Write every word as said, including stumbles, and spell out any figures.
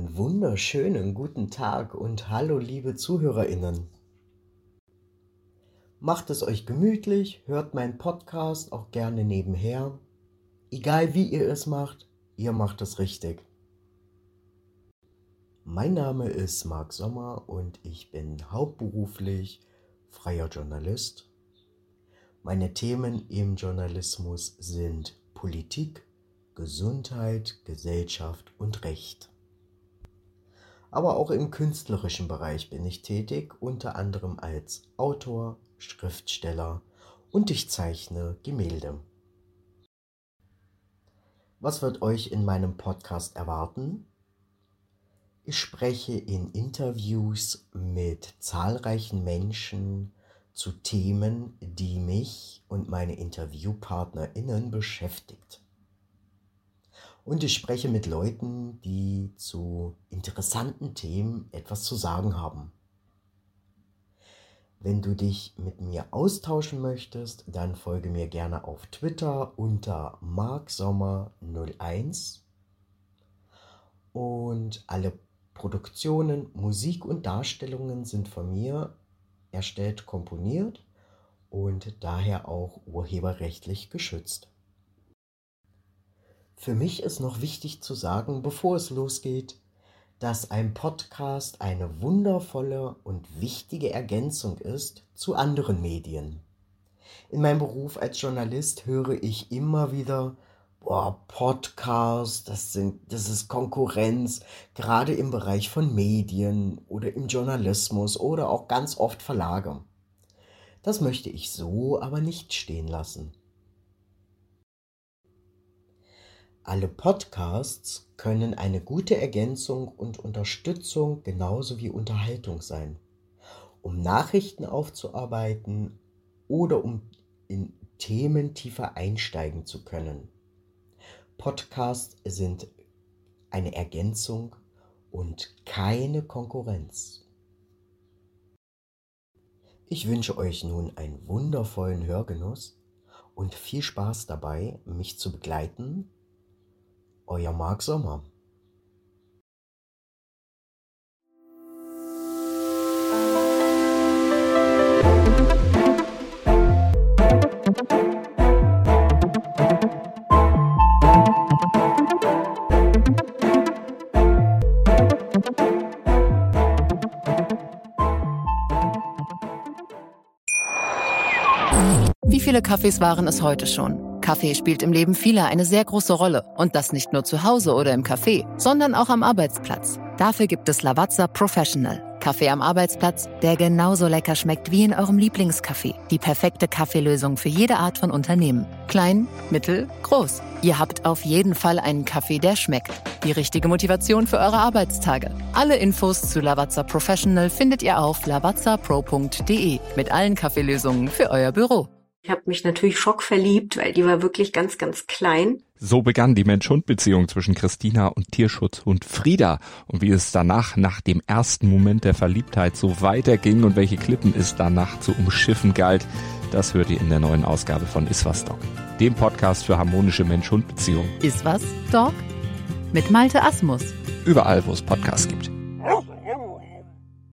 Einen wunderschönen guten Tag und hallo liebe ZuhörerInnen. Macht es euch gemütlich, hört meinen Podcast auch gerne nebenher. Egal wie ihr es macht, ihr macht es richtig. Mein Name ist Marc Sommer und ich bin hauptberuflich freier Journalist. Meine Themen im Journalismus sind Politik, Gesundheit, Gesellschaft und Recht. Aber auch im künstlerischen Bereich bin ich tätig, unter anderem als Autor, Schriftsteller und ich zeichne Gemälde. Was wird euch in meinem Podcast erwarten? Ich spreche in Interviews mit zahlreichen Menschen zu Themen, die mich und meine InterviewpartnerInnen beschäftigt. Und ich spreche mit Leuten, die zu interessanten Themen etwas zu sagen haben. Wenn du dich mit mir austauschen möchtest, dann folge mir gerne auf Twitter unter marc sommer null eins. Und alle Produktionen, Musik und Darstellungen sind von mir erstellt, komponiert und daher auch urheberrechtlich geschützt. Für mich ist noch wichtig zu sagen, bevor es losgeht, dass ein Podcast eine wundervolle und wichtige Ergänzung ist zu anderen Medien. In meinem Beruf als Journalist höre ich immer wieder, boah, Podcast, das sind, das ist Konkurrenz, gerade im Bereich von Medien oder im Journalismus oder auch ganz oft Verlage. Das möchte ich so aber nicht stehen lassen. Alle Podcasts können eine gute Ergänzung und Unterstützung genauso wie Unterhaltung sein, um Nachrichten aufzuarbeiten oder um in Themen tiefer einsteigen zu können. Podcasts sind eine Ergänzung und keine Konkurrenz. Ich wünsche euch nun einen wundervollen Hörgenuss und viel Spaß dabei, mich zu begleiten. Euer Marc Sommer. Wie viele Kaffees waren es heute schon? Kaffee spielt im Leben vieler eine sehr große Rolle. Und das nicht nur zu Hause oder im Café, sondern auch am Arbeitsplatz. Dafür gibt es Lavazza Professional. Kaffee am Arbeitsplatz, der genauso lecker schmeckt wie in eurem Lieblingscafé. Die perfekte Kaffeelösung für jede Art von Unternehmen. Klein, mittel, groß. Ihr habt auf jeden Fall einen Kaffee, der schmeckt. Die richtige Motivation für eure Arbeitstage. Alle Infos zu Lavazza Professional findet ihr auf lavazza pro punkt de mit allen Kaffeelösungen für euer Büro. Ich habe mich natürlich schockverliebt, weil die war wirklich ganz, ganz klein. So begann die Mensch-Hund-Beziehung zwischen Christina und Tierschutzhund Frieda. Und wie es danach, nach dem ersten Moment der Verliebtheit, so weiterging und welche Klippen es danach zu umschiffen galt, das hört ihr in der neuen Ausgabe von Iswas Dog, dem Podcast für harmonische Mensch-Hund-Beziehungen. Iswas Dog? Mit Malte Asmus. Überall, wo es Podcasts gibt.